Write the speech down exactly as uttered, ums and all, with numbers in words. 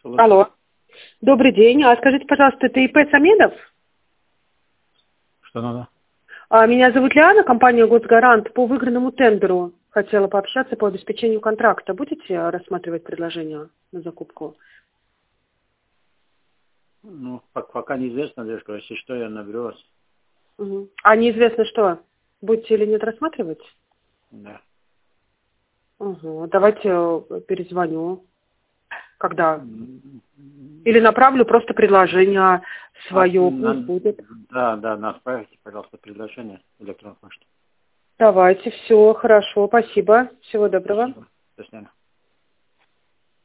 Слушаю. Алло. Добрый день. А скажите, пожалуйста, это ИП Самедов? Что надо? А, меня зовут Лиана, компания «Госгарант». По выигранному тендеру хотела пообщаться по обеспечению контракта. Будете рассматривать предложение на закупку? Ну, пок- пока неизвестно, девушка, если что, я наберу вас. Угу. А неизвестно что, будете или нет рассматривать? Да. Угу. Давайте э, перезвоню. Когда? М, Или направлю просто предложение а, свое, пусть на- будет. Да, да, отправьте, пожалуйста, приглашение электронной почты. Давайте, все, хорошо, спасибо. Всего доброго. Спасибо. До свидания.